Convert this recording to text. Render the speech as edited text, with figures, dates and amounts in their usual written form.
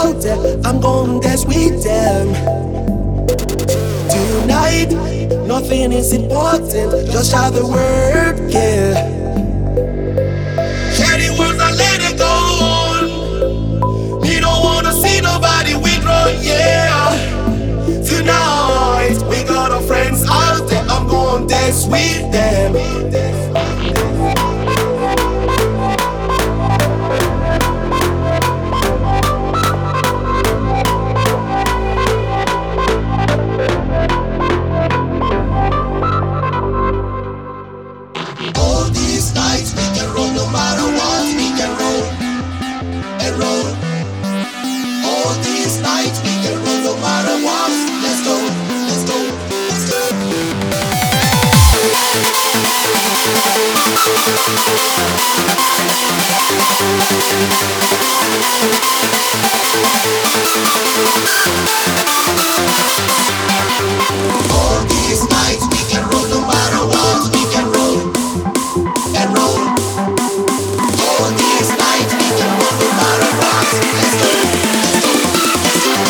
out there, I'm gonna dance with them. Tonight, nothing is important, just how the word, yeah. Share the words and let it go. We don't wanna see nobody withdraw, yeah. Tonight, we got our friends out there, I'm gonna dance with them. All these nights we can roll no matter what, we can roll and roll. All these nights we can roll no matter what. Let's go, let's go, let's go. All these nights we can roll no matter what, we can roll and roll. All these nights we can roll no matter what. Let's go, let's go, let's go.